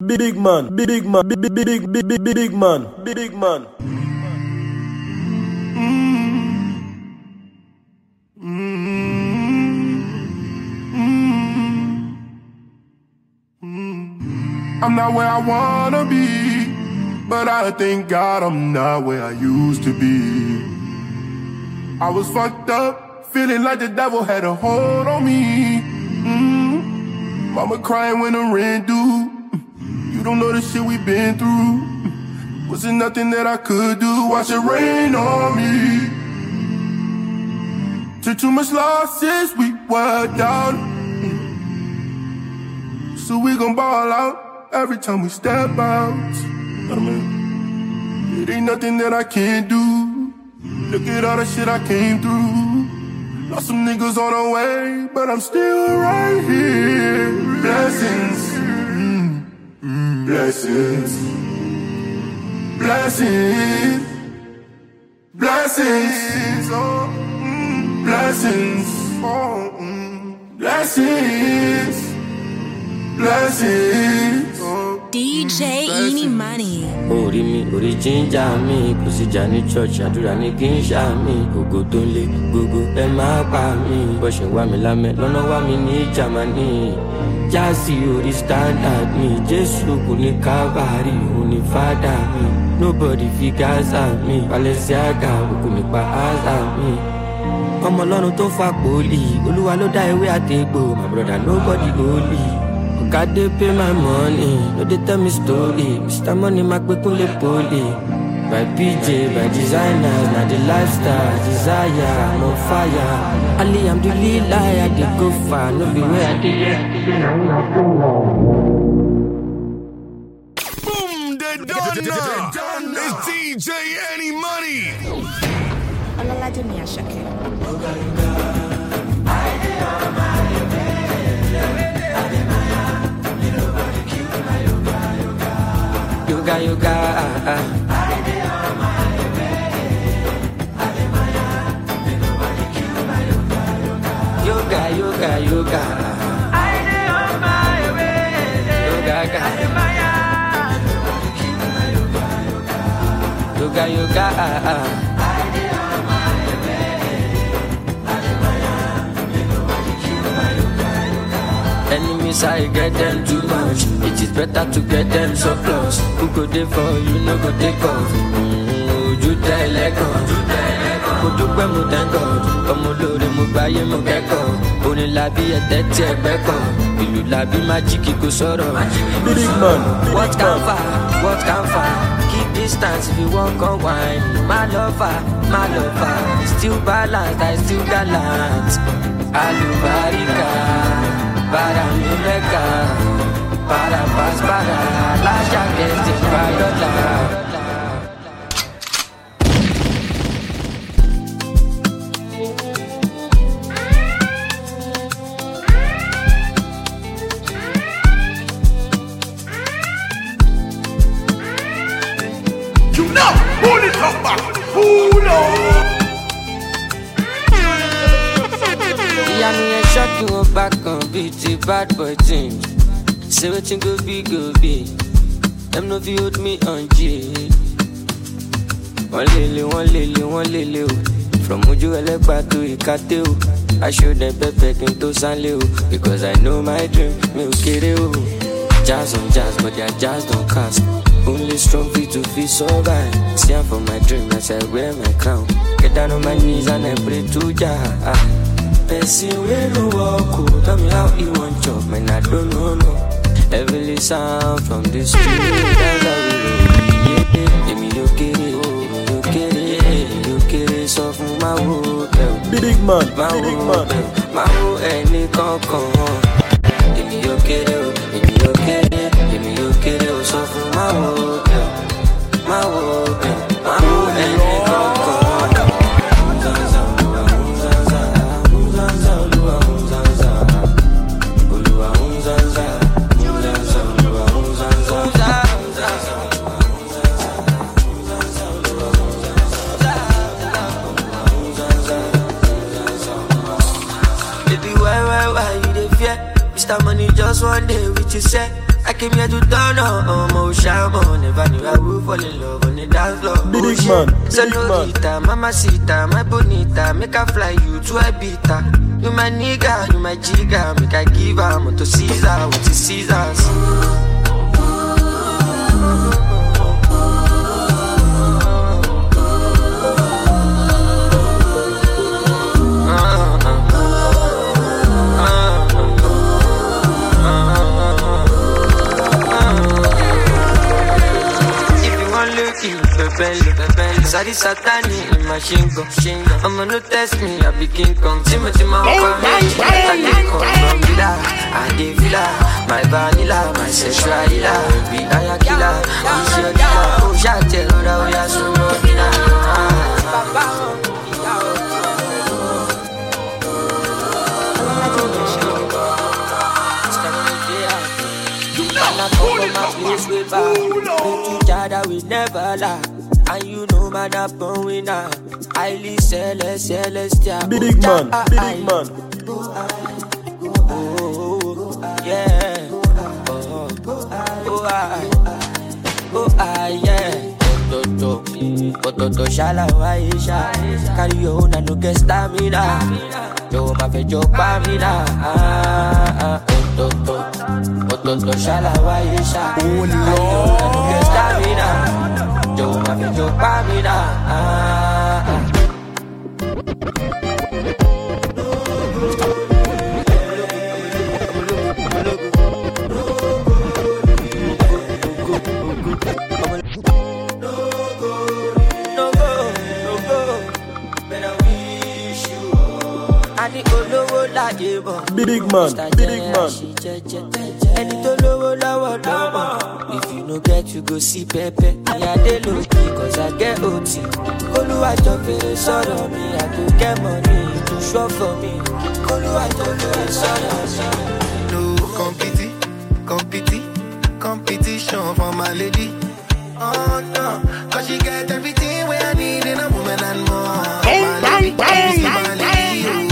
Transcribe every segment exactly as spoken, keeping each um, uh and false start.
big man, big man, big big big big big big man, big man. I'm not where I wanna be, but I thank God I'm not where I used to be. I was fucked up, feeling like the devil had a hold on me. Mm-hmm. Mama crying when the rent due. You don't know the shit we been through. Was there nothing that I could do? Watch it rain on me. Took too much loss since we were down. So we gon' ball out every time we step out. I mean, it ain't nothing that I can't do. Look at all the shit I came through. Lost some niggas on the way, but I'm still right here. Blessings, mm, mm, blessings, blessings, blessings, oh, mm, blessings, oh, mm, blessings. Blessings. D J Eeny Money. Ori mi, ori ginger mi, kò sí jà ní church, àdúrà ní kí n ṣá mi. Ògo tó ń lé, gbogbo ẹ máa pa mí. Bó ṣe wá mi lámẹ́, lọ́nà wá mi ní Germany. Jásí orí standard mi, Jésù kò ní Calvary, òun ní Father mi. Nobody fi Gaza mi, Balenciaga, òkú mi pa Aza mi. Ọmọ Ọlọ́run tó fà pòlì, Olúwa ló dá ewé àtẹ̀gbò, my brother nobody holy. God they pay my money, no they tell me story. Mister Money, my quick on the poly. By P J, by designers, now the lifestyle, desire, I'm on fire. Ali, I'm the lead liar, they go far, no be where I did. Boom, they done now. It's D J Eeny Money. Olalaje mi Asake. Yoga, yoga, ah, ah. Yoga, yoga, yoga. Yoga, yoga, yoga, ah, ah. Enemies, I get them too much. It is better to get them so close. Who go there for you, no go take off. Mm, you tell a God. Mo dúpẹ́ mo thank God. Ọmọ olóore mo gbáyé mo kẹ́kọ̀ọ́. Orin làbí ẹ̀tẹ́ tí ẹgbẹ́ kọ̀. Ìlú làbí májíkì kò sọ̀rọ̀. What can far? What can far? Keep distance if you want come wine. My lover, my lover. Still balanced, I still gallant. Alubarika. Para mi mega, para paz, para la jaqueta, para la. You know, pull it up back, pull up. Yeah, me a shock you back on beat the bad boy team. Say what you go be, go be. Them no fi hold me on G. One lily, one lily, one lily. From Uju Elekpa to Ikate. I show them Pepe into Sanleo. Because I know my dream, me ukere o. Jazz on jazz, but their jazz don't cast. Only strong feet to feel survive. See I'm for my dream as I wear my crown. Get down on my knees and I pray to Jah. Person we no walk, tell me how he want chop, man I don't know no. Heavily sound from the street, that's how we roll. Yeah, give me your kitty, your kitty, your kitty, so from my hotel. Big man, my big man, my whole any concon. Give me your kitty, give me your kitty, give me your kitty, so from my hotel, my hotel, my whole any concon. Mister Money just one day came here to turn on, oh, shaman. Never knew I would fall in love on the dance floor. Big man, big man. Mamacita, my bonita, make I fly you to Ibiza. You my nigga, you my jigga, make I give her to Caesar with the Caesars. Sadi Satani in my shingo. I'ma no test me, I be King Kong. Timothy, my own family. I can come from Villa, I dey Villa. My vanilla, my sexual healer. Be I a killer, I'm sure killer. Oh, shot tell her that we are so loving. We never lie. And you know man up on winner. Highly celestial. Big man, big man. Oh, yeah. Oh, oh, I, oh, I, yeah. Toto, toto, shala, waisha. Carry your own and no get stamina. Yo, my fe, yo, pamina. Toto, toto, shala, waisha. Carry your own and no get stamina. Yo, my fe, yo, pamina. Big man, big man. If you no get, you go see Pepe. Yeah, they look because I get O T. Oluwa jobe sorrow me, I go get money to show for me. Oluwa jobe sorrow me. No competi, competi, competition for my lady. Oh no, cause she get everything where I need in a woman and more. My lady, my lady, oh.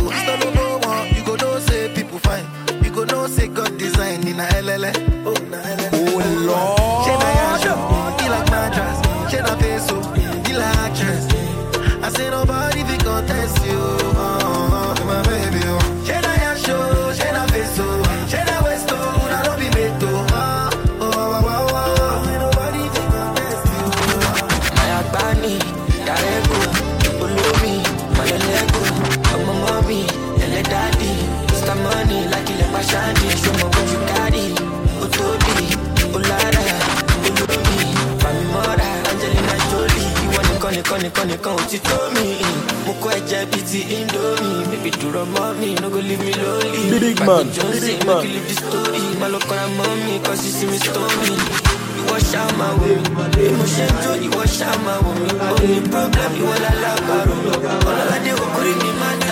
Say God design in a L L A. Oh, na L L A. Oh Lord. She na yasho, he like mattress. She na face up, he like actress. I say nobody fi contest you. Oh, my baby. Oh. She na yasho, she na face up, she na waist up, na no be made to. Oh, oh, oh, oh, oh. Say nobody fi contest you. My Agbani, Yarego, Olumi, my Lego, my mommy, and the daddy. Mister Money like Shadi, show me what you got it. Otobi, Olara, Olumi, Mami Mora, Angelina Jolie. You wanna call it, call it, call it, call it, you told me. Moko eje biti Indomie. Baby, do the mommy, no go leave me lonely. Big man, big man. Make you leave the story. My look on mommy, cause you see me stormy. You wash out my way. Emotion, you wash out my way. Only problem, you all allow baro. All I do, go in me, man,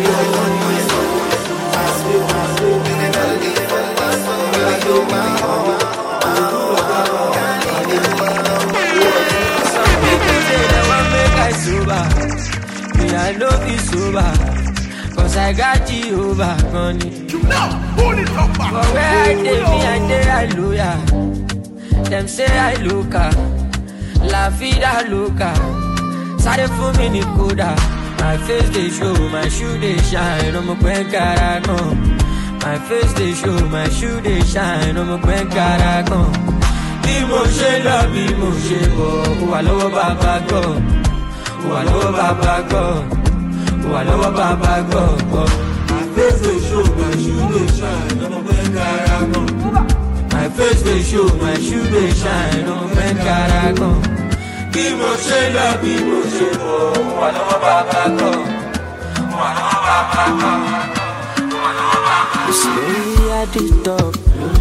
I love you sober, cause I got you over, honey. You know, hold it up, man. But where I did me, I did hallelujah. Them say I look up, la vida loca. Sorry for me, Nikoda. My face they show, my shoe they shine. I'm a buen caragon. My face they show, my shoe they shine. I'm a buen caragon. Emotion love, emotion go. Who I love Baba go. Who I love Baba go. Who I love Baba go. My face they show, my shoe they shine. I'm a buen caragon. My face they show, my shoe they shine. I'm a buen caragon. Emotion love, emotion go. Who I love Baba go. Who I love Baba go. Who I love Baba go. Slowly at the top.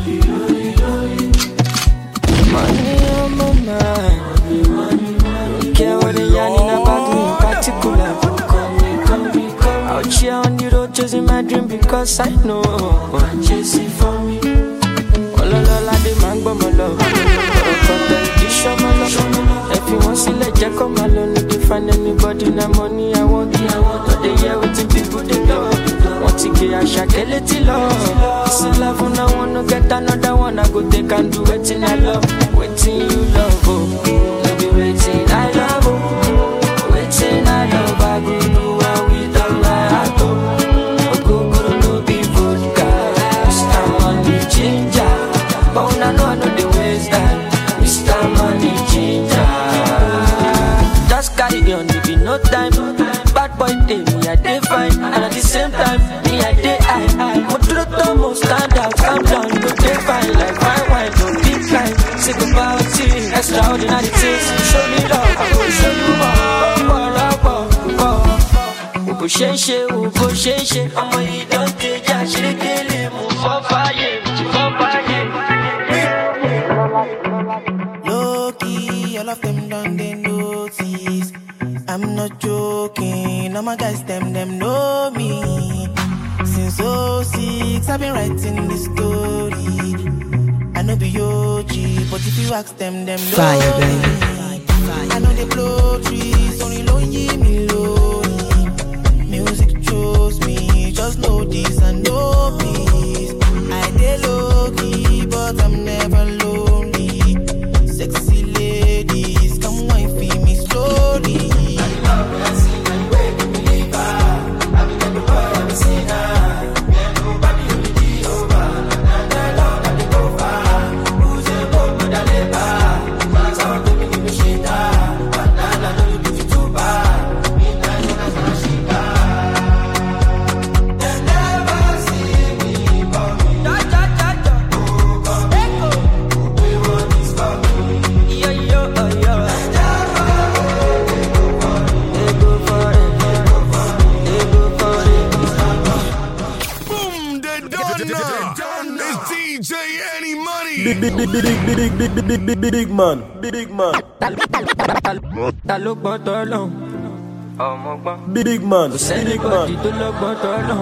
Money on my mind. Don't care what they yarning about me in particular. Out here on the road chasing my dream because I know I'm chasing for me. All along I demand but my love. Show my love. If you want to let you come alone, if you find anybody na money I want, I want. But they hear what the people they love. Want to get a shakeleti love. It's a love and I wanna get another one. When I go take and do waiting I love, waiting you love, oh. No be waiting I love, oh. Waiting I love, I go do and without my heart, oh. Go go no be vodka, Mister Money Ginger. But when I know I know the ways that Mister Money Ginger. Just carry on, there be no time. Bad boy day, me I dey fine, and at the same time, me I dey high high. But to the top, stand out, calm down, go dey fine like fine wine, no big time. Say goodbye to you, extraordinary things. Show me love, I go show you more. More, more, more. Ubo sheshe, ubo sheshe, I'ma eat on the jash, she kill him, move for fire, move for fire. Low key, all of them done they notice. I'm not joking, all my guys, them, them know me. Since oh six, I've been writing this story. I know be O G, but if you ask them, them know Fire, me. I know they blow trees, only lonely me lonely. Music chose me, just know this and know peace. I dey low key, but I'm never lonely. Sexy ladies, come wine for me slowly. Big, big, big, big, big, big, big, big, big, big, big man, big man. Ta ló gbọ́ tọ́lọ́? Ọmọ gbọ́n. Big man, kò sẹ́nìbọ̀dì tó lọ gbọ́ tọ́lọ́.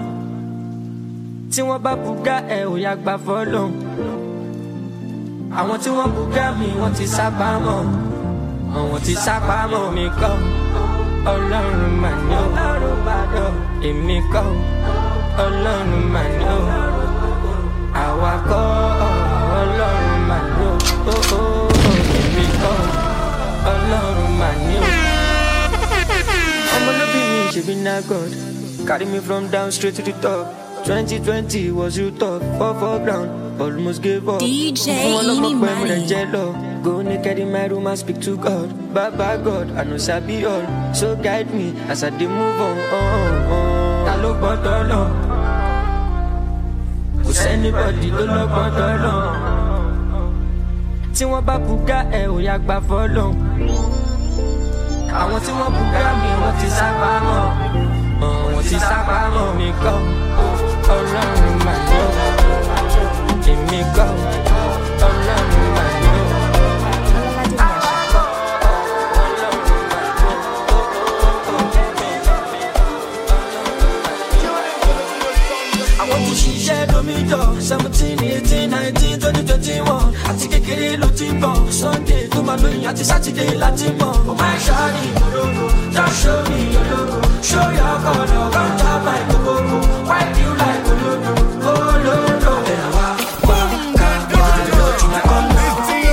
Tí wọ́n bá bùgá ẹ̀ ò yá gbà fọ́lọ́. Àwọn tí wọ́n bùgá mi wọ́n ti sábà mọ̀. Àwọn ti sábà mọ̀ mi kọ́. Ọlọ́run mà ní o. Èmi kọ́. Ọlọ́run mà ní o. Àwa kọ́. Ọlọ́run mà ní o. Èmi kọ́. Ọlọ́run mà ní o. Ọmọ ló bí mi ṣe bí na God. Carry me from down straight to the top. twenty twenty was real tough. Fall for ground. Almost gave up. D J Ini Money. Go naked in my room and speak to God. Baba God, I know sabi all. So guide me as I dey move on. Ta ló gbọ́ tọ́lọ́? Kò sẹ́nìbọ̀dì tó lọ gbọ́ tọ́lọ́. Tí wọ́n bá bùgá ẹ̀ ò yá gbà fọ́lọ́. Àwọn tí wọ́n bùgá mi wọ́n ti sábà mọ̀. Wọ́n ti sábà mọ̀ mi kọ́. Ọlọ́run mà ní o. Èmi kọ́. Ọlọ́run mà ní o. Àwọn tó ṣiṣẹ́ lómi jọ seventeen eighteen nineteen twenty twenty one àti kékeré ló ti ń bọ̀ Sunday tó máa lóyìn àti Saturday láti mọ̀. Ó máa ń ṣáàrì ìmọ̀lógo just show me your logo show your colour one time like gbogbo wipe you like olódo olódo. Ẹ̀rọ wa wá ká wá lójú máa kọ́ lọ.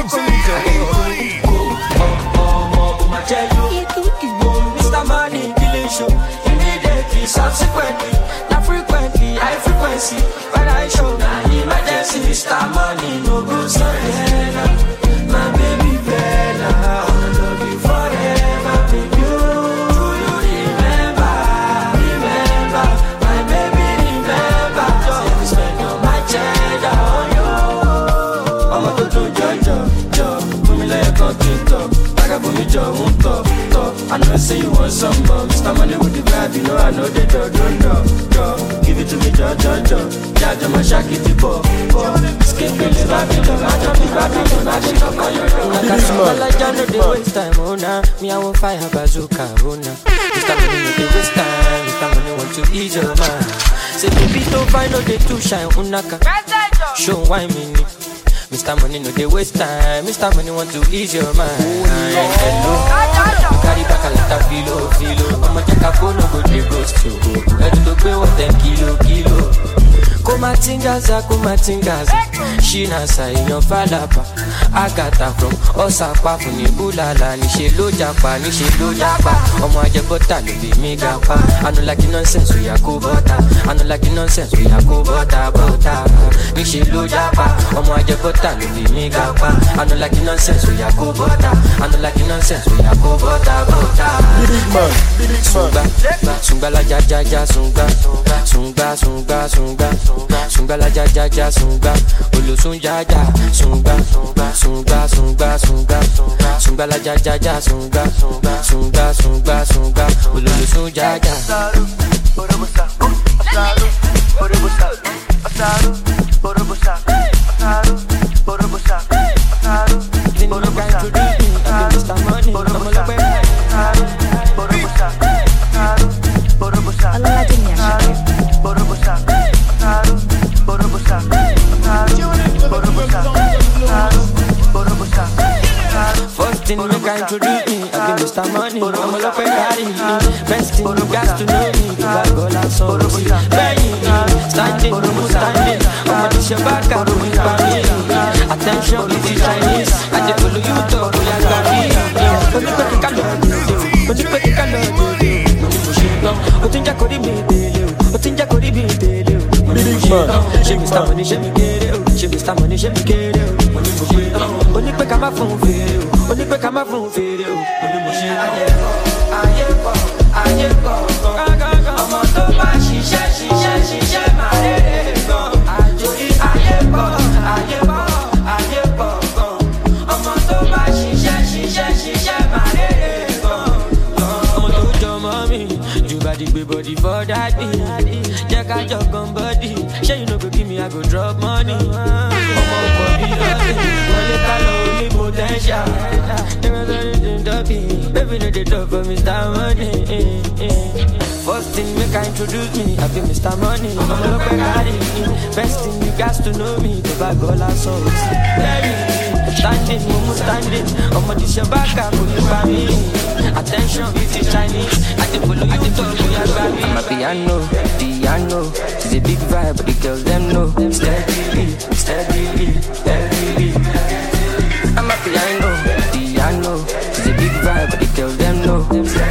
Ọmọ ọmọ máa jẹ́ yó Mister Money kí lè ṣo immediately subsequently na frequently high frequency when I show na emergency. Mister Money no go surrender my baby Bella I love you forever baby. Do you remember remember my baby remember just spend all my cheddar on you. Ọmọ tó dùn jọjọ jọ fún mi lẹ́ẹ̀kan kí n tọ̀ lága fún mi jọ ń tọ̀ tọ̀. I know say you want some more Mister Money with the vibe you know I know they do do do do. Give it to me jo jo jo jaja ma shaki ti po po. Skip it the Babylon I jump the Babylon I shake up on your door. I got some like I know they waste time oh nah. Me I want fire bazooka oh nah. Mister Money no they waste time Mister Money want to ease your mind. Say baby don't find no they too shine unaka. Show why me need Mister Money no they waste time Mister Money want to ease your mind. Hello carry back a lot of filo filo I'ma check a phone no go dey ghost you. Ready to pay what ten kilo kilo Kumatingaza, kumatingaza. Shina sa iyan falapa. Agata from Osapa fún ní Bulala. Níṣe ló japa, níṣe ló japa. Ọmọ ajẹbọ́tà ló bí mi gapa. I no like the nonsense, we are go butter. I no like the nonsense, we are go butter, butter. Níṣe ló japa. Ọmọ ajẹbọ́tà ló bí mi gapa. I no like the nonsense, we are go butter. I no like the nonsense, we are go butter, butter. Big man, big Sunga, sunga la ja ja ja sunga, sunga sunga sunga, sunga la ja ja ja sunga, olo sunja ja sunga, sunga sunga sunga, sunga la ja ja ja sunga, sunga sunga sunga, olo sunja ja. Asaru, borobosa, asaru, borobosa, asaru, borobosa, asaru, borobosa, asaru, borobosa, asaru, borobosa, asaru. First thing make I introduce me, I be Mister Money. I'm a local carry. Best thing you got to know me, if I go like so. Benny, standing, standing. I'm a dish back, I'm a attention, it's Chinese. I just follow you talk, we are going to be. But you put the color, but you put the color, but you put the Big man, she Mister Money, she me get it. She Mister Money, she me get it. Only pick up my phone video. Only pick up my phone video. Ayepo, ayepo, ayepo. Ọmọ tó bá ṣiṣẹ́, ṣiṣẹ́, ṣiṣẹ́ máa rere gan. Ayepo, ayepo, ayepo gan. Ọmọ tó bá ṣiṣẹ́, ṣiṣẹ́, ṣiṣẹ́ máa rere gan. Ọmọ tó jọ mọ́ mi, jù bá di gbé body for daddy. Jẹ́ ká jọ gan body. Ṣé you no go give me, I go drop money. Ọmọ ọkọ bí lọ́dún, wọlé ká lọ omi potential. Never done it in Dublin, baby no dey talk for Mister Money. First thing make I introduce me, I be Mister Money. I'm a local carry. Best thing you got to know me, the bag all our songs. Baby, standing, momo standing. I'm a dish back, I'm a me. Attention, it's Chinese. I dey follow you to talk, we are grabbing. I'm a piano, piano. It's a big vibe, but the girls them know. Steadily, steadily, steadily. I'm a piano, piano. It's a big vibe, but the girls them know.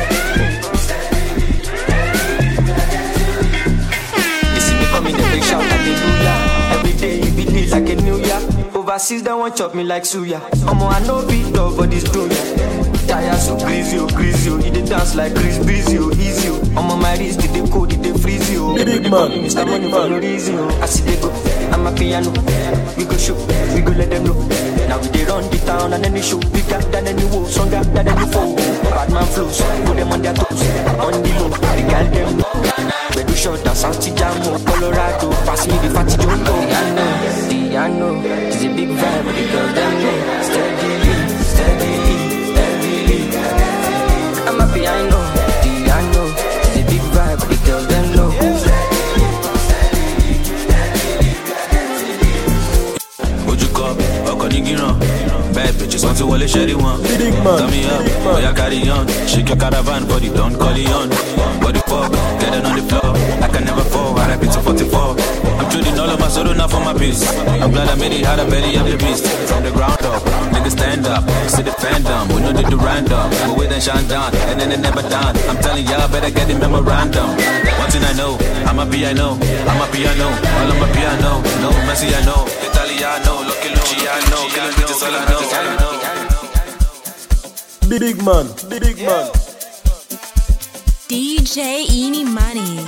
They see me coming, they big shout hallelujah. Every day you beat me like a new year. Overseas they won't chop me like suya. Omo I know big dog, but this do ya. Tire so greasy, oh greasy, oh. He dey dance like Chris Breezy, oh easy, oh. I'm on my wrist, they cold, they freeze, oh. Big man, Mister Money for no reason, oh. I see they go, I'm a piano. We go show, we go let them know. Now we dey run the town and any show bigger than any woe, stronger than any foe. Bad man flows, put them on their toes, on the low, the girl them know. Bedu short and Santi Jamo, Colorado, pass me the fatty jumbo. Piano, piano, it's a big vibe, but the girls them know. Steadily, steadily. I'm a piano, piano. It's a big vibe, but the girls them know. Would you call? Bad bitches want to wall a sherry one. Turn me up, boy I carry on. Shake your caravan, body don't call it on. Body pop, get it on the floor. I can never fall, I rap it to forty-four. I'm trading all of my soul, not for my peace. I'm glad I made it, had a belly of the beast. From the ground up, niggas stand up, see the fandom. We know they do random, but we then shine down, and then it never done. I'm telling y'all, better get the memorandum. One thing I know, I'm a piano, I'm a piano, all of my piano. No Messi, I know, Italiano, Lucky Luciano, killing bitches all I know. Big man, big man. D J Eeny Money.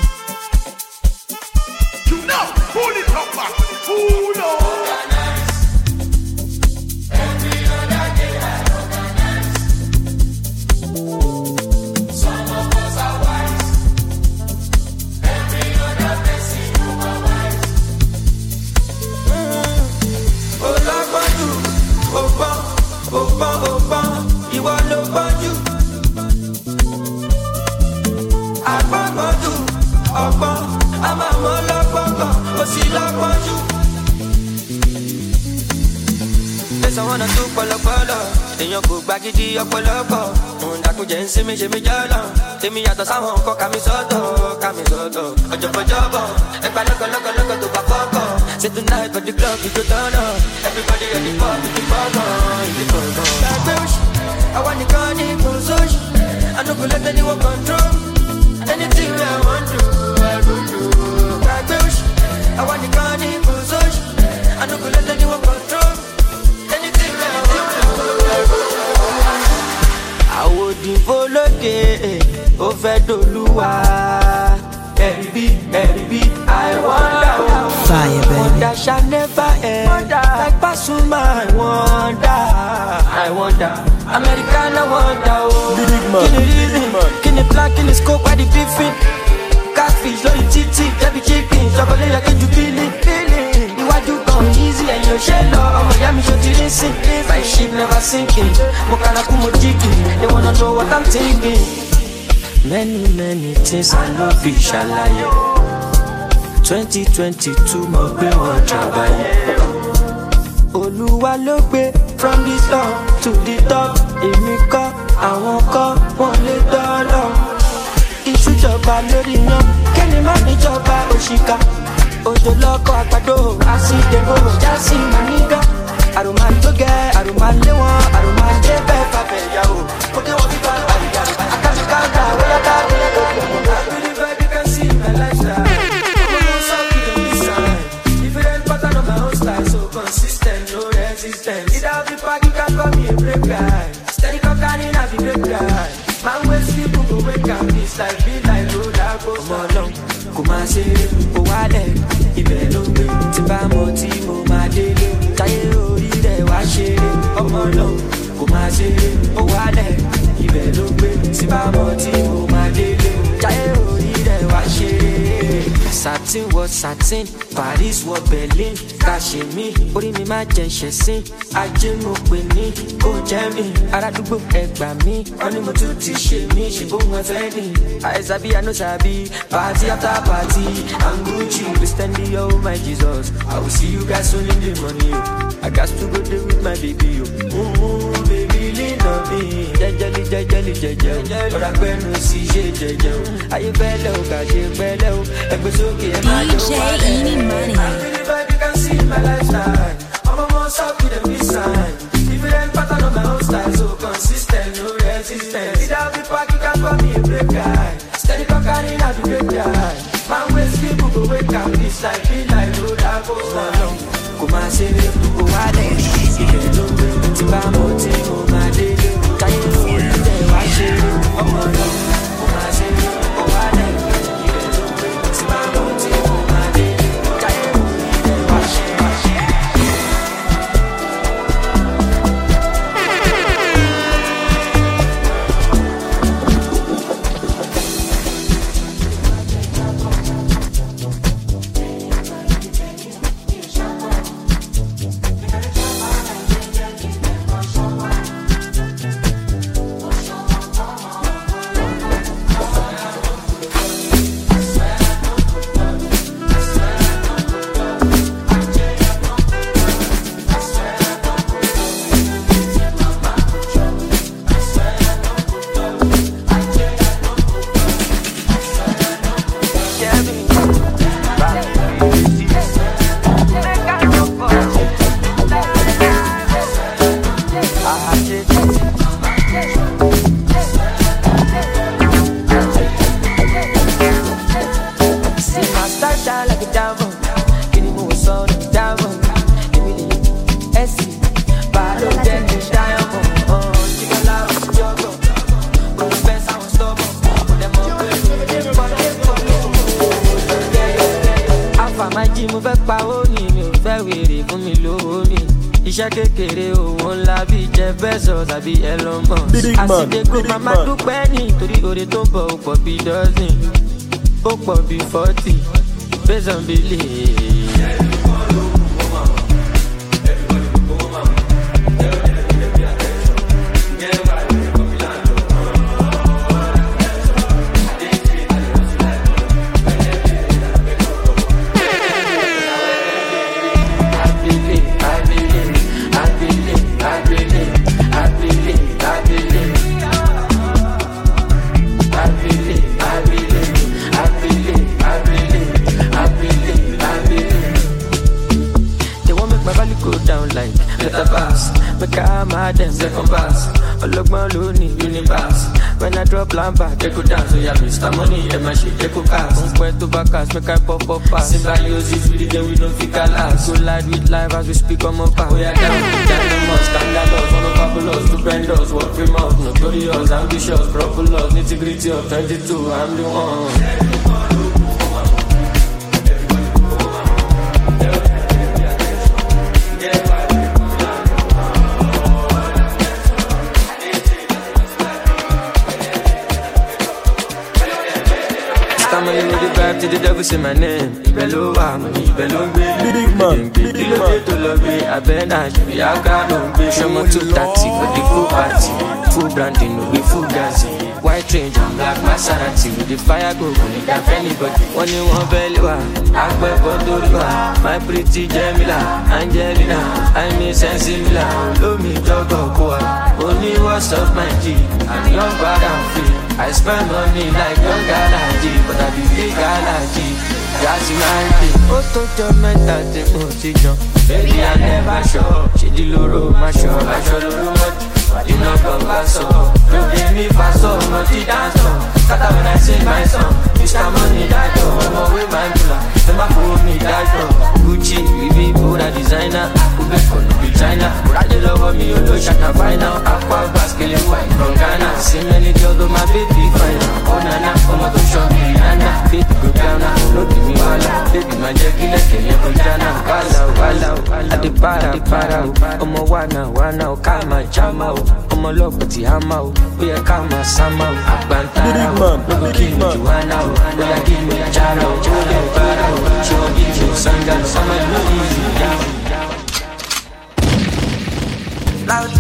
You know, pull it up back, pull up. Every other day I organize. Some of us are wise. Every other person who are wise. Olabaju, Oba, Oba, Oba, you are nobody. Agbagboju, Oba, I'm a motherfucker, but she like you. place I wanna do polo polo. Èèyàn kò gba gidi ọ̀pọ̀lọpọ̀. Òǹdàkùn jẹ́ ń sinmi ṣe mí jọ́lọ̀. Èmi yàtọ̀ sáwọn nǹkan kàmí sọ́tọ̀, kàmí sọ́tọ̀. Ọ̀jọ̀bọ̀jọ̀bọ̀, ẹgbà lọ́kọ̀lọ́kọ̀lọ́kọ̀ tó bá fọ́kọ̀. Say tonight for the club we go turn up. Everybody at the pub, the bubble, the bubble. Gbàgbé òṣì, àwa nìkan ní kò sóṣì. I no go let anyone control. Anything I want to, I go do. Gbàgbé òṣì, àwa nìkan ní kò sóṣì. I no go let anyone control. Anything I want to, I go do. Àwòdìbò lóde, ó fẹ́ dolúwa. Ẹ̀rí ẹ̀rí I wonder. Fire, baby. Wonder shall never end. Like Pasuma, I wonder. I wonder. American, I wonder. Oh, Big man, Kini big reason? man. Kini black? Kini scope? Why the beefing? Catfish, lórí títì, baby chicken, chocolate like you feeling, feeling. Iwájú kan easy, ẹ̀yin ò ṣe lọ. Ọmọ ìyá mi ṣo ti rí sìn. My ship never sinking. Mo kàrà kú mo jígì. They wanna know what I'm thinking. Many, many things I no fit ṣàlàyé. twenty twenty-two mo gbé wọn jàbáyé. Olúwa ló gbé from the top to the top. Èmi kọ́, àwọn kọ́, wọ́n lè dọ́lọ́. Ìṣújọba lórí yan, kẹ́ni má níjọba òṣìkà. Òjò lọ́kọ̀ àgbàdo, àṣìdèbò, jásí mànígà. Àròmà tó gẹ́, àròmà lé wọn, àròmà dé bẹ́ẹ̀ fàbẹ̀ ìyàwó. Ó gé wọn bíbá àyíká, àkàtì káńtà, wẹ́yà káàdì ẹ̀kọ́. I believe I can see my lifestyle. Different pattern of my own style, so consistent, no resistance. Either be party can call me a break guy. Steady cocaine, I be break guy. Man when sleep, go wake up. This life be like roller coaster. Come along, come and say, go wale. Ibẹ̀ ló gbé, tí bá mọ̀ tí mo máa délé. Táyé orí rẹ̀ wá ṣeré. Come along, come and say, go wale. Ibẹ̀ ló gbé, tí bá mọ̀ tí mo máa délé. Táyé orí rẹ̀ wá ṣeré. Satin wọ satin, Paris wọ Berlin, Kashmir, orí mi máa jẹ ṣẹ̀sín, ajé mo pè ní, kò jẹ́ mi, arádúgbò ẹgbà mi, wọ́n ní mo tún ti ṣe mí, ṣe bóun ẹ̀fẹ́ ni, àìsàbí ànúsàbí, party after party, I'm Gucci, we standing oh my Jesus, I will see you guys soon in the morning, I got to go there with my baby, yo, ooh, baby, lean on me, jẹjẹli jẹjẹli jẹjẹ, ọ̀rọ̀ àpẹnu sí ṣe jẹjẹ, ayé pẹ̀lẹ́ o, kà ṣe pẹ̀lẹ́ o, ẹgbẹ́ sókè. D J Eeny Money. I believe I can see my lifestyle. I'm a more soft with a big sign. Different pattern of my own style, so consistent, no resistance. Either be party can call me a break guy. Steady cocaine, I be break guy. Man waste people go wake up. This life be like roller coaster. Come and say me, go wale. If you don't do it, if I'm out, go my day. Can you know they watch it? I'm on up. Come and say me, go wale. Iṣẹ́ kékeré owó ńlá bíi Jeff Bezos tàbí Elon Musk. Àsìdègò màmá dúpẹ́ nítorí oore tó ń bọ̀ ó pọ̀ bíi dozen, ó pọ̀ bíi forty, based on belief. I believe, I believe, I believe. mad them second pass. Ologban lo ni universe. When I drop lamba, they go dance. So yeah, Mister Money, and my shit, they go cast. Don't quit to back us, make I pop up fast. Symbiosis with the game, we don't think I last. Go live with live as we speak on my path. We are down, dynamos, scandalous, one of fabulous, two vendors, work remote, notorious, ambitious, properlous, nitty-gritty of twenty-two, I'm the one. To the devil say my name, Bello Amani, Bello Big man, big man. To love me, I been I should be a god on be show me two taxi for the full party, full branding, no be full dancing. White range and black Maserati with the fire go on it if anybody. One you want Bello, Akbar Bodorua, my pretty Jamila, Angelina, I miss Sensibila, love me Jogo Koa, only what's of my G, I'm young but I'm free. I spend money like young Galaji, but I be big Galaji. That's my thing. Auto job mental take motion. Baby, I never show. She the loro, my show. I show loro much. You know come back so. Don't give me fast so much dance so. Scatter when I sing my song. Mister Money that go. I'm away my killer. Them a fool me that go. Gucci, Louis, Buddha designer. Ube for no be China. Ride love me, you know shaka fine now. Aqua basket white from Ghana. See many girls with my baby fine. Oh nana, oh my to show me nana. Baby go down now, no give me wala. Baby my jackie like a level jana. Wala, wala, wala. Adi para, adi para. Omo wana, wana. Kama chama, omo lopati hama. Oye kama sama. Agbantara, no give me juana. Oya give me chara, chara, para. Show me you sanga, sama no easy down. Loud.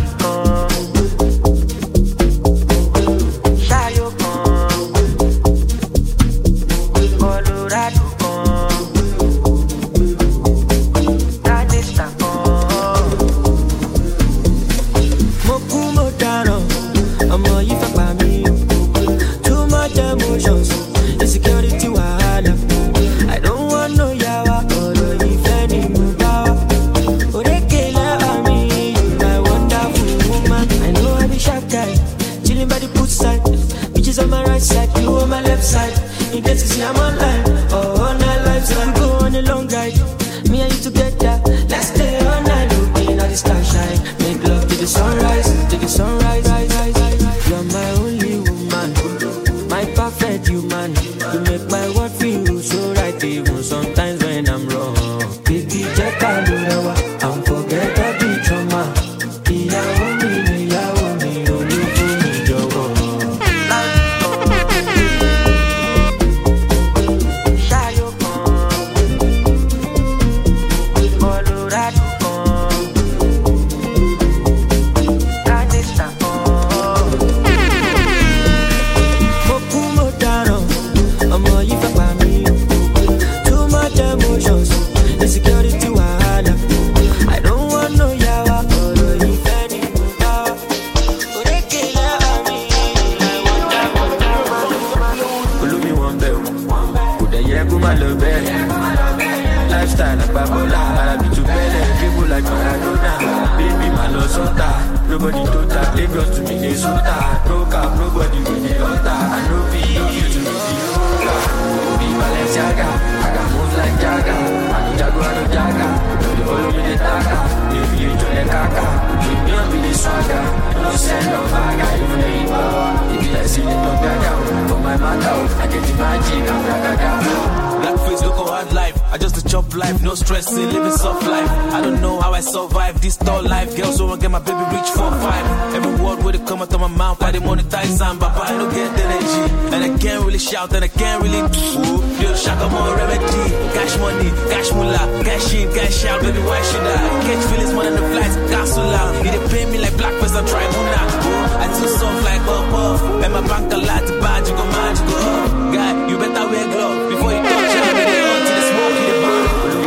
Blackface, look hard life. I just a chop life, no stress, living soft life. I don't know how I survive this tall life. Girls won't get my baby reach four five. Every word will come out of my mouth, I didn't monetize some, but I don't get the energy. And I can't really shout, and I can't really do. Yo, shaka more remedy. Cash money, cash moolah, cash in, cash out, baby, why should I? Catch feelings more than the flights, castle out. You didn't pay me like Blackface, I'm trying to I too soft like up off. And my bank a lot to buy, you go mad, you go up. Guy, you better wear gloves before you touch it. They on to the smoke in the bar.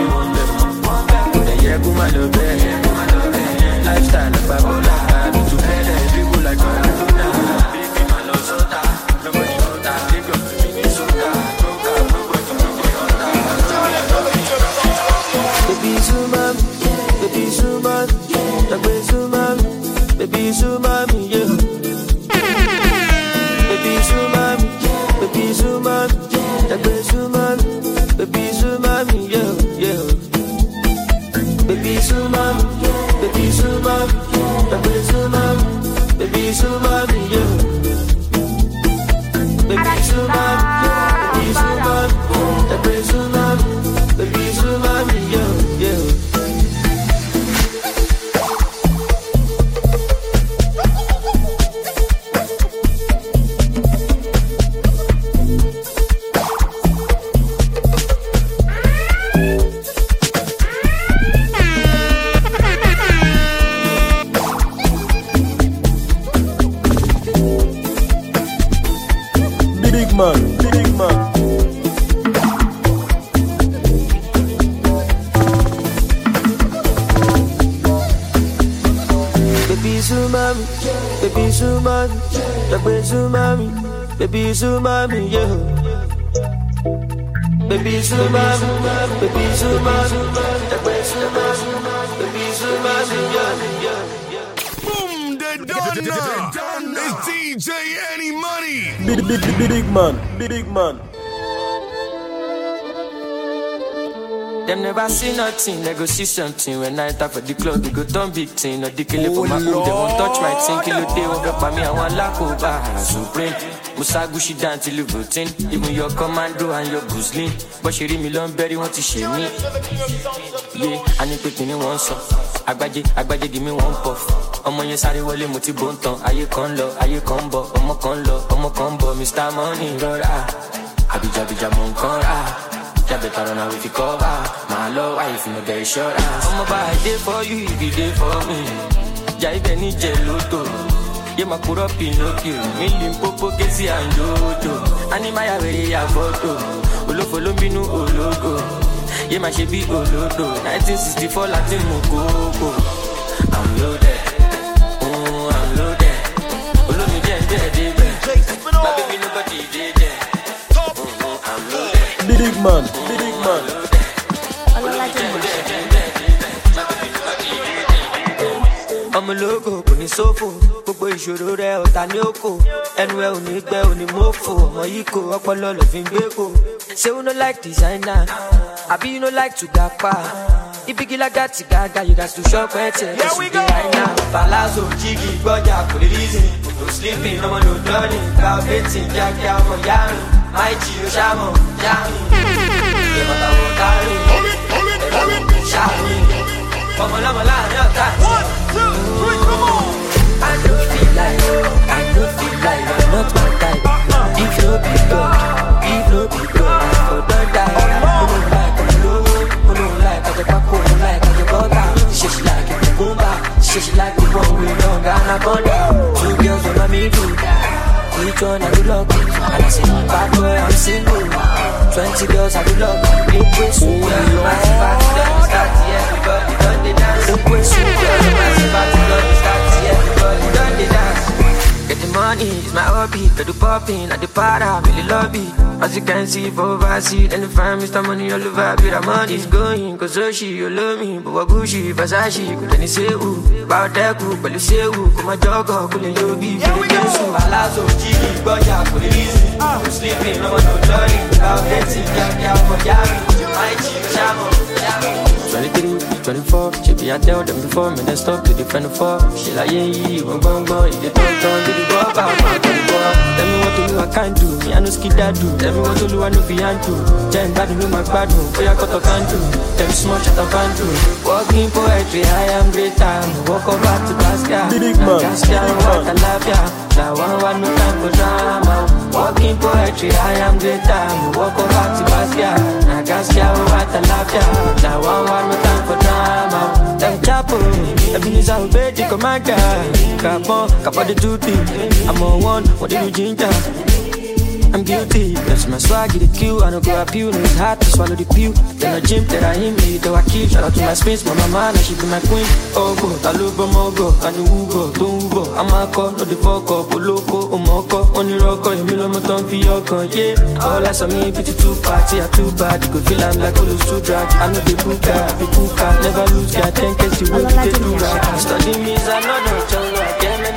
Lifestyle like Babola, to better people like Maradona. Baby, man, no soda, nobody know that. They go to Minnesota, nobody know that. Baby, Zuma, baby, Zuma, baby, Zuma. so mommy, yeah. Baby so mommy, baby so mommy, baby so mommy, baby so mommy, yeah, yeah. Baby so mommy, baby so mommy, baby so mommy, baby so mommy, yeah. Baby so mommy, baby so mommy, baby so mommy, baby so mommy, yeah, yeah. Big man, big man. Baby so mommy, baby so mommy, baby so mommy, baby so mommy, yeah. Baby so mommy, baby so mommy, baby so mommy, baby so mommy, yeah, yeah, yeah. Boom, they done now. It's D J Any Money. Big, big, big, big man, big man. Them never see nothing, they go see something. When I enter for the club, they go turn big thing. Or the kill for my hood, they won't touch my thing. Kill they won't drop me, I want lack over. Supreme, Musa Gushi down till you routine. Even your commando and your goosling. But she read me long berry, want to share me. Yeah, I need to in one song. Agbaje, Agbaje, give me one puff. Ọmọ yẹn sáré wọlé mo ti bó ń tan. Ayé kan lọ, ayé kan bọ̀. Ọmọ kan lọ, ọmọ kan bọ̀. Mister Money rọra. Abijabija mo nǹkan rà. Yeah, better run away if you cover. My love, why if you no get short ass? I'm about a day for you, if you day for me. Yeah, if any geloto. Yeah, my put up Pinocchio. Me Limpopo, Kesi and Jojo. I need my away, ya photo. Olo follow me no ologo. Yeah, my she be olodo. nineteen sixty-four Latin Mokoko. I'm loaded. Oh, I'm loaded. Olo me get there, there. My baby nobody there, there. Oh, I'm loaded. Big man, big man. I'm a logo, kò ní sófò. Gbogbo ìṣòro rẹ̀ ọ̀tá ní òkò. Ẹnu ẹ ò ní gbẹ, ò ní mọ́fò. Ọmọ yìí kò ọpọlọ lọ fi ń gbé kò. Say you no like designer, àbí you no like to gapa. If you like that, gaga, you got to shop at it. Here we go. Right now, Palazzo, Jiggy, Boja, for the reason. No sleeping, no one, no learning. About betting, Jack, Jack, for Yami. My Gio, Shamo, Yami. Yeah, but I won't carry. Hold it, hold it, hold it. Shami. Come on, I'm a line, no time. One, two, three, come on. I don't feel like, I don't feel like I'm not my type. If you be good, if you be good, I don't die. I don't like, I'm low, I don't like, I don't pack, I don't like, I don't go down. She she like it, boom back. She she like the one we don't got a gun down. Two girls on my me too. Each one I do love, and I say, bad boy, I'm single. Twenty girls I do love, big waist, so girl, massive party, don't start, everybody done the dance. Big waist, so girl, massive party, don't start, everybody done the dance. Get the money, it's my hobby, get the popping, at the para, really love it. As you can see, for overseas, and the fine Mister Money all over, be the money is going, cause so she, you love me, but what Gucci, Versace, could any say who, about that cool, but you say who, come a jogger, couldn't you be, for the dance, so Palazzo, Jiggy, Boja, for the reason, I'm sleeping, no one, no learning, about betting, Jack, Jack, for Yami, my Gio, Shamo, Yami. twenty-three, twenty-four, she be I tell them before, me then stop to defend the four. She like, yeah, yeah, one bang bang, if they don't turn, do the go about, my boy. Tell me what to do, I can't do, me I no skid that do. Tell me what to do, I no behind do. Tell me bad do, my bad do, boy I cut a can do. Tell me small shut up and do. Walking poetry, I am great time. Walk over to Basca, Big man, Gasca, what I love ya. Now one one no time for drama. Walking poetry, I am great time. Walk over to Basca, Gasca, what I love ya. Now one one no time for drama. Them chapo, Ebenezer obey the commander. Capon, Capa the duty. I'm on one, what did you ginger? I'm guilty, that's my swag, the Q. I don't go up you, no it's hard to swallow the pew. Then the gym that I hit me, though I keep. Shout out to my space, my mama, now she be my queen. Oh go, Taluba Mogo, and you go, don't go. I'm a call, no the fuck up, Oloko, Omoko, only rock, you know my tongue for your con, yeah. All I saw me, pity too party, I too bad. You could feel I'm like all those too drag. I know the booker, the booker, never lose, got ten case you will get too right. Study me is another jungle, I can't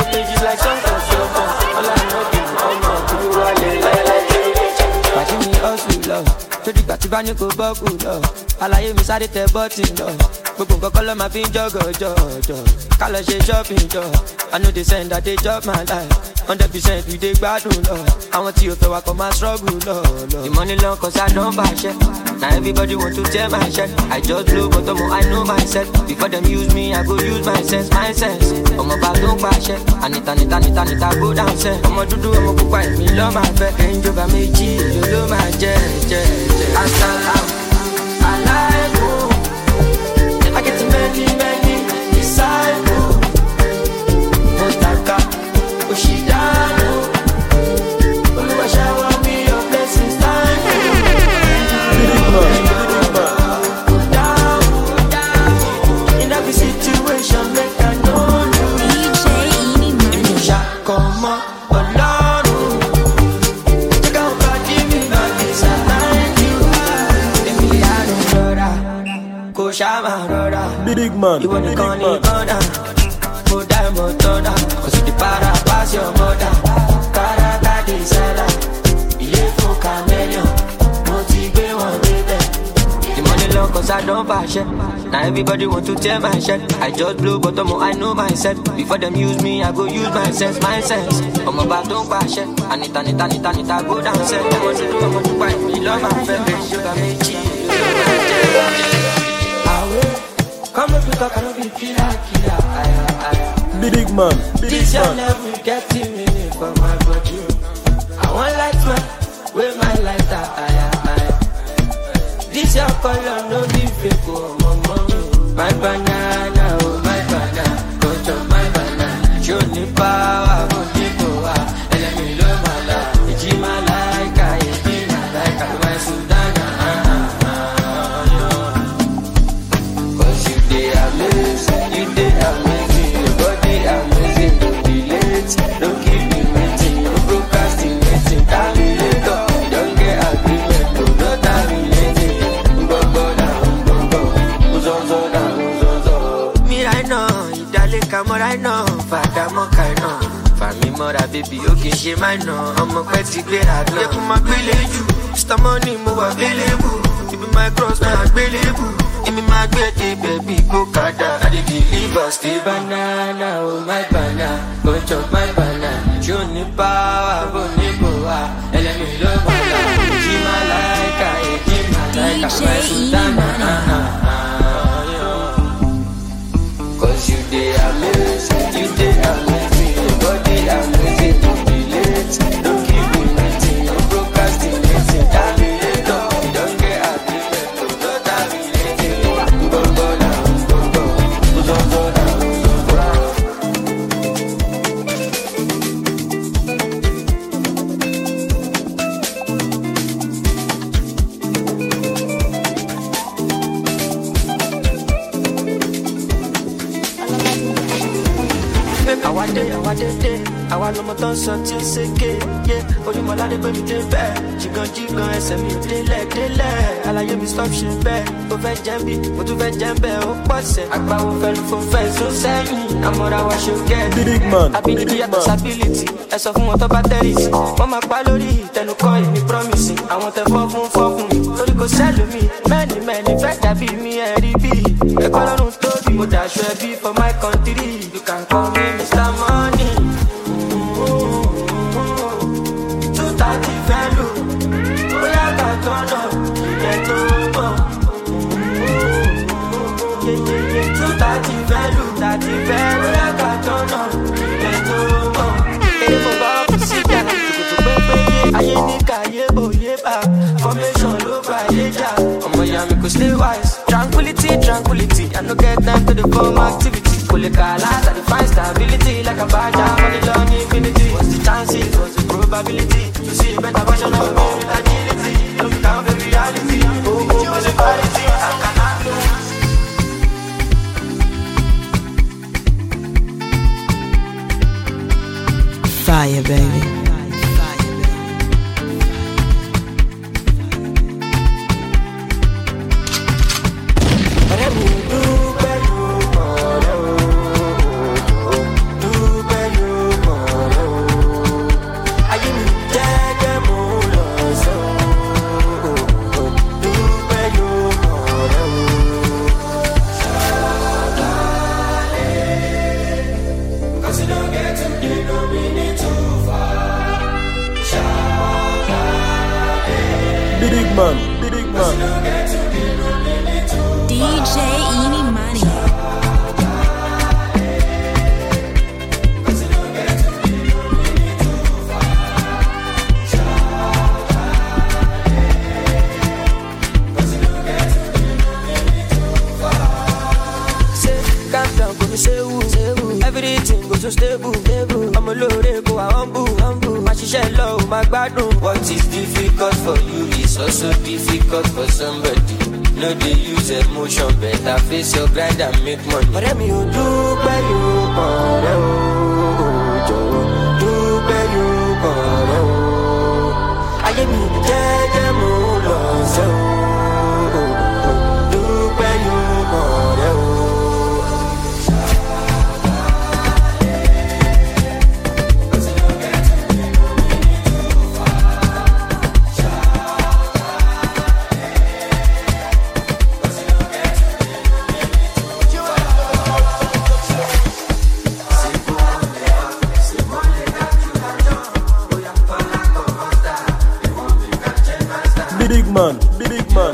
tí bá ní kò bọ́kù lọ àlàyé mi sáré tẹ bọ́tì lọ gbogbo nǹkan kọ́ ló máa fi ń jọ́gọ̀ jọ̀jọ̀ ká lọ ṣe shopping jọ I know they send that they chop my life hundred percent we dey gbádùn lọ àwọn tí o fẹ́ wa kọ́ máa struggle lọ lọ. The money long cause I don fàṣẹ na everybody want to tear my shirt I just blow but ọmọ I know myself before them use me I go use my sense my sense ọmọ bá tó ń pàṣẹ anita nita nita nita go down sẹ ọmọ dúdú ọmọ pupa èmi lọ́ máa fẹ́ ẹ̀ńjọba méjì èlò ló máa jẹ jẹ jẹ. Asalaam alaikum I get many many disciples Motaka Oshidano Oluwa shower me your blessings time in every situation make I know you D J Ini Money. Come on, Olorun take out body me like this I like you Emiliano Rora Ko Shama Rora Big man, You wanna big call man. me corner Go die Motona Cause you the para pass your mother Karaka de Sala Ile fo chameleon Motive one baby The money long cause I don't fashion Now everybody want to tear my shirt I just blow but ọmọ I know myself Before them use me I go use my sense my sense ọmọ bá tó ń pàṣẹ Anita nita nita nita go down set ọmọ dúdú ọmọ dúpá èmi lọ́ máa fẹ́ bẹ́ẹ̀ ṣọ́gà méjì àwẹ̀ kọ́mọ̀ bí kọ́kọ́ ló fi kíra kíra àyà àyà. Big man, big This your man. level getting me for my body. I want light man, with my lighter, aya, aya. This your color, no be fake, oh, my mommy. My banana, oh, my banana, go to my banana. Show me power, go to power. And let me love my life. It's in my like, I, it's in my like, I, my Sudana. Cause you dey amazing, you dey amazing, your body amazing, don't be late, don't keep me waiting, no procrastinating, terminator, you don't get agreement, no, no terminating, go go down, go go, uzozo down, uzozo. Me right now, ìdálé kamọ́ right now, fàdà mọ́ka iná, fàmí mọ́ra bébí ó kì í ṣe máa ná, ọmọ pẹ́ ti gbéra gan. Yẹ kó máa gbélé jù, Mister Money mo wà available, ibi my cross máa gbélébù. Give me my birthday, baby, go kada. I did deliver, stay banana, oh my banana, go chop my banana. Show me power, go nipoa, and let me love my life. Give my like, I give my like, I my Sultana. Cause you dey amazing, you dey amazing, your body amazing, don't be late, don't keep me waiting, no procrastinating, terminator, you don't get agreement, no, no terminating. Go go down, go go, go go down, go go. Àwa dé, àwa dé dé, àwa lọmọ tó ń sọ tí ó ṣèké, yé Olúmọládé pé mi dé bẹ́ẹ̀, jìgàn jìgàn ẹsẹ̀ mi ò délẹ̀ délẹ̀, àlàyé mi stop ṣe bẹ́ẹ̀, ó fẹ́ jẹ́ bí, mo tún fẹ́ jẹ́ bẹ́ẹ̀, ó pọ̀ sẹ̀, àgbàwo fẹ́lú fún fẹ́ sún sẹ́yìn, àmọ́ra wa ṣe gẹ́, Big man, ability big yàtọ̀ man. sábìlìtì, ẹ sọ fún wọn tó bá tẹ́rìsì, wọ́n máa pa lórí ìtẹnukọ́ èmi promise, àwọn tẹ fọ́ fún fọ́ fún mi, torí kò sẹ́lómi, mẹ́ni mẹ́ni fẹ́ dàbí mi ẹ̀rí bí, ẹ̀kọ́ lọ́rùn tóbi, mo dàṣọ ẹbí for my country, you can call me Mister Money. Two thirty value, bóyá ká tọ́nà, ẹ̀ tó mọ̀. Two thirty value, thirty value, bóyá ká tọ́nà, ẹ̀ tó mọ̀. Èyí mo bá kú sí ìjà, ìkòtò pépéyé, ayé ní káyé bòye bá, formation ló bá yé jà. Ọmọ ìyá mi kò stay wise, tranquility, tranquility, I no get time to the form activity. Collecala, I define stability like a badger, money long infinity. What's the chances, what's the probability to see a better version of me with agility? Don't become the reality, oh, oh, oh, the quality, I cannot do. Fire, baby. Ayé mi jẹ́gẹ́ mo lọ sọ. man, big man. D J Eeny Money. Everything goes so stable, stable. I'm a load, go a humble, humble. My shisha low, my gbadun. What is difficult for you is also difficult for somebody. No, they use emotion, better face your grind and make money. But let me do better, do better, I get me, yeah, yeah, more, so do better. Big man, big man.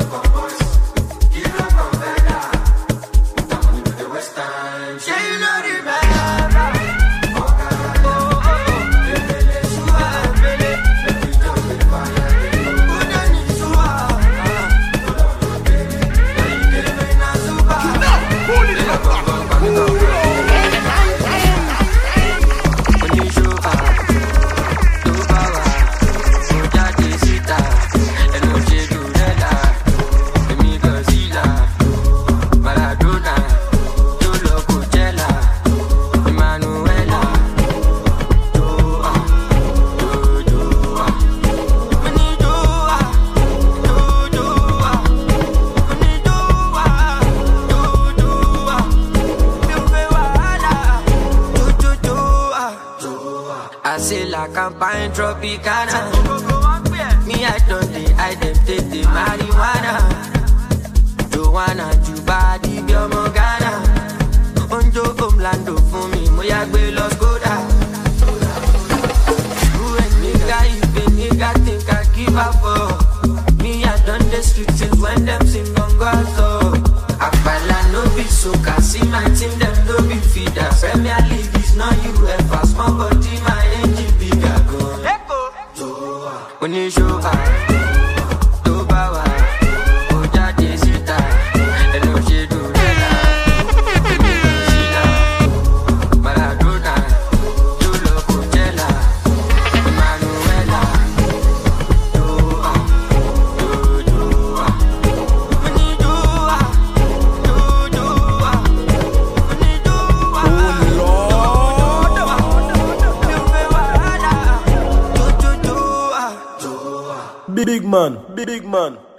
I say la campagne Tropicana. Me I don't dey, I dem take the marijuana. Joanna, Jubadi, Biomo Ghana. Onjo Omlando for me, moya gbe los Koda. Who a nigga, if a nigga think I give up for me, I done the streets till when them sing gongo so. Akbala no be soca, see my team them no be feeder. Premier League is not U F A, small body my engine bigger go. When you show up, to bawa, oja desita, eno she do rela, Sheila, Maradona, Jolo Coachella, Emanuela, Joa, Jo Joa, when you Joa, Jo Joa, when you Joa, oh Lord, Big man, big man.